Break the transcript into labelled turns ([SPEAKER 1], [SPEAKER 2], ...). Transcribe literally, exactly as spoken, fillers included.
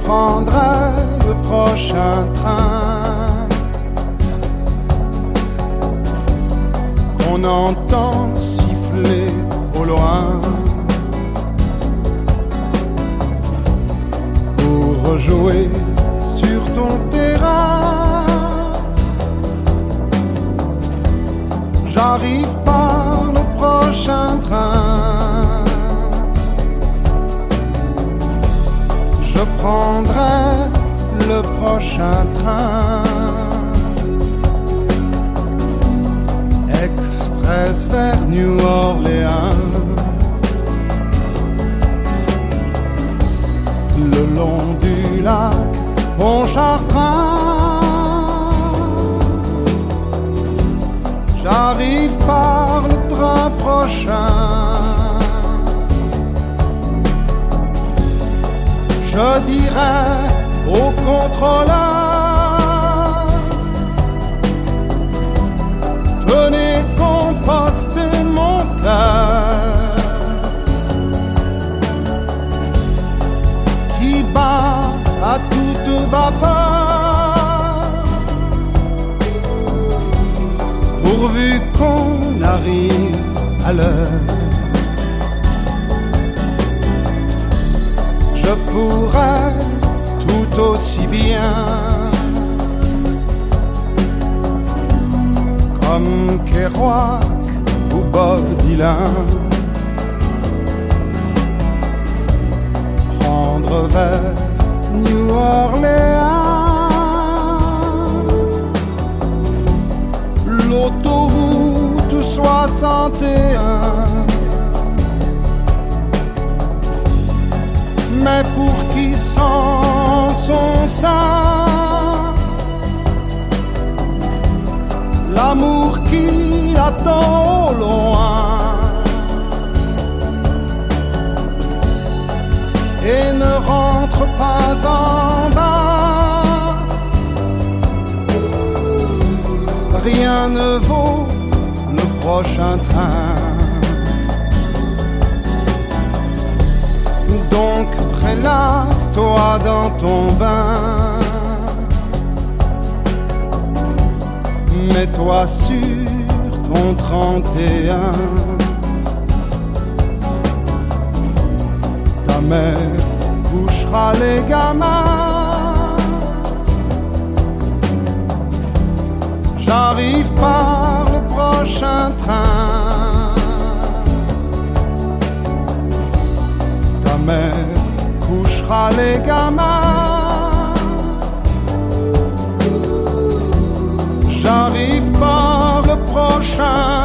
[SPEAKER 1] prendrai le prochain train qu'on entend siffler au loin pour rejouer sur ton terrain. J'arrive par le prochain train, je prendrai le prochain train, express vers New Orleans. Le long du lac Pontchartrain, j'arrive par le train prochain. Je dirai au contrôleur: tenez compost mon cœur qui bat à toute vapeur, pourvu qu'on arrive à l'heure. Je pourrais tout aussi bien, comme Kerouac ou Bob Dylan, prendre vers New Orleans l'autoroute soixante et un. Mais pour qui sent son sein l'amour qui l'attend au loin et ne rentre pas en bas, rien ne vaut le prochain train. Donc prélasse-toi dans ton bain, mets-toi sur ton trente et un. Ta mère couchera les gamins, j'arrive par le prochain train. Ta mère couchera les gamins, j'arrive par le prochain